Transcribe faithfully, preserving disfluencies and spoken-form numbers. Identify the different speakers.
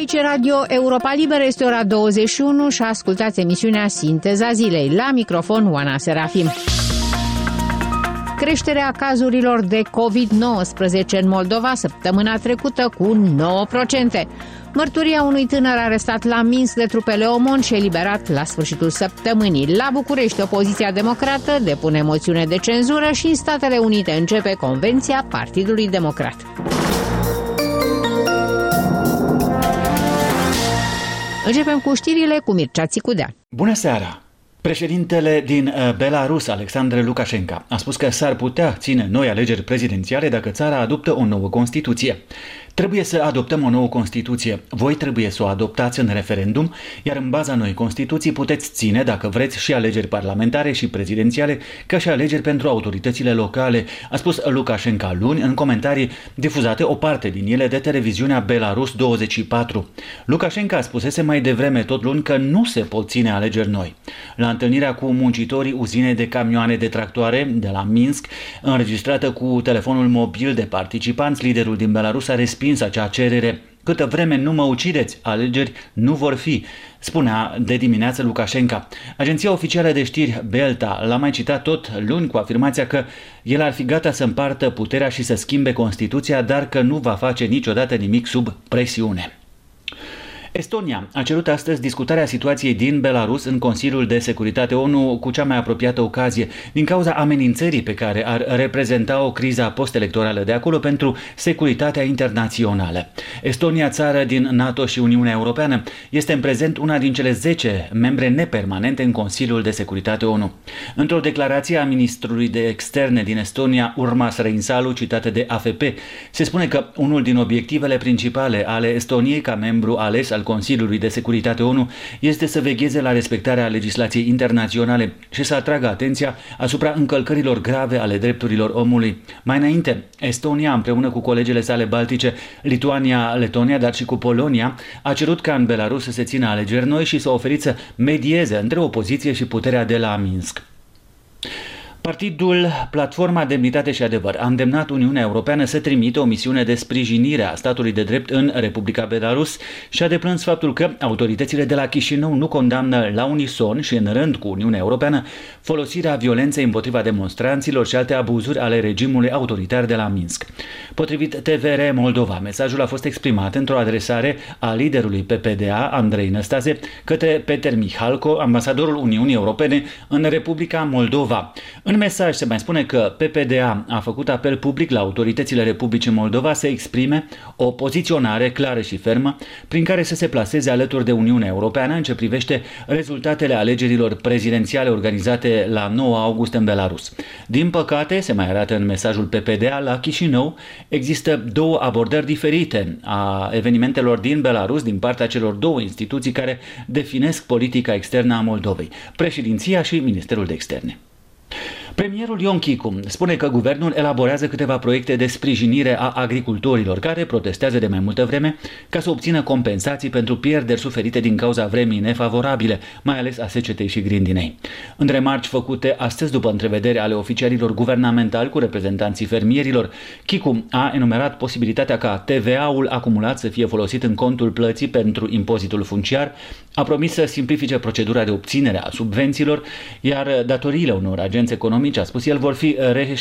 Speaker 1: Aici Radio Europa Liberă, este ora douăzeci și unu și ascultați emisiunea Sinteza Zilei. La microfon Oana Serafim. Creșterea cazurilor de covid nouăsprezece în Moldova săptămâna trecută cu nouă la sută. Mărturia unui tânăr arestat la Minsk de trupele OMON și eliberat la sfârșitul săptămânii. La București, opoziția democrată depune moțiune de cenzură și în Statele Unite începe convenția Partidului Democrat. Începem cu știrile cu Mircea Țicudean.
Speaker 2: Bună seara! Președintele din Belarus, Alexandru Lukashenko, a spus că s-ar putea ține noi alegeri prezidențiale dacă țara adoptă o nouă Constituție. Trebuie să adoptăm o nouă Constituție. Voi trebuie să o adoptați în referendum, iar în baza noi Constituții puteți ține, dacă vreți, și alegeri parlamentare și prezidențiale, ca și alegeri pentru autoritățile locale, a spus Lukashenko luni în comentarii difuzate o parte din ele de televiziunea Belarus douăzeci și patru. Lukashenko spusese mai devreme tot luni că nu se pot ține alegeri noi. La întâlnirea cu muncitorii uzinei de camioane de tractoare de la Minsk, înregistrată cu telefonul mobil de participanți, liderul din Belarus a respins acea cerere. Câtă vreme nu mă ucideți, alegeri nu vor fi, spunea de dimineață Lukashenko. Agenția oficială de știri Belta l-a mai citat tot luni cu afirmația că el ar fi gata să împartă puterea și să schimbe Constituția, dar că nu va face niciodată nimic sub presiune. Estonia a cerut astăzi discutarea situației din Belarus în Consiliul de Securitate ONU cu cea mai apropiată ocazie, din cauza amenințării pe care ar reprezenta o criză postelectorală de acolo pentru securitatea internațională. Estonia, țară din NATO și Uniunea Europeană, este în prezent una din cele zece membre nepermanente în Consiliul de Securitate ONU. Într-o declarație a ministrului de externe din Estonia, Urmas Reinsalu, citată de A F P, se spune că unul din obiectivele principale ale Estoniei ca membru ales al Consiliului de Securitate ONU este să vegheze la respectarea legislației internaționale și să atragă atenția asupra încălcărilor grave ale drepturilor omului. Mai înainte, Estonia, împreună cu colegele sale baltice, Lituania, Letonia, dar și cu Polonia, a cerut ca în Belarus să se țină alegeri noi și să oferiți să medieze între opoziție și puterea de la Minsk. Partidul Platforma Demnitate și Adevăr a îndemnat Uniunea Europeană să trimită o misiune de sprijinire a statului de drept în Republica Belarus și a deplâns faptul că autoritățile de la Chișinău nu condamnă la unison și în rând cu Uniunea Europeană folosirea violenței împotriva demonstranților și alte abuzuri ale regimului autoritar de la Minsk. Potrivit T V R Moldova, mesajul a fost exprimat într-o adresare a liderului P P D A, Andrei Năstase, către Peter Mihalko, ambasadorul Uniunii Europene în Republica Moldova. În mesaj se mai spune că P P D A a făcut apel public la autoritățile Republicii Moldova să exprime o poziționare clară și fermă prin care să se plaseze alături de Uniunea Europeană în ce privește rezultatele alegerilor prezidențiale organizate la nouă august în Belarus. Din păcate, se mai arată în mesajul P P D A, la Chișinău există două abordări diferite a evenimentelor din Belarus din partea celor două instituții care definesc politica externă a Moldovei, președinția și Ministerul de Externe. Premierul Ion Chicu spune că guvernul elaborează câteva proiecte de sprijinire a agricultorilor care protestează de mai multă vreme ca să obțină compensații pentru pierderi suferite din cauza vremii nefavorabile, mai ales a secetei și grindinei. În remarci făcute astăzi după întrevedere ale oficialilor guvernamentali cu reprezentanții fermierilor, Chicu a enumerat posibilitatea ca T V A-ul acumulat să fie folosit în contul plății pentru impozitul funciar, a promis să simplifice procedura de obținere a subvențiilor, iar datoriile unor agenți economici, a spus el, vor fi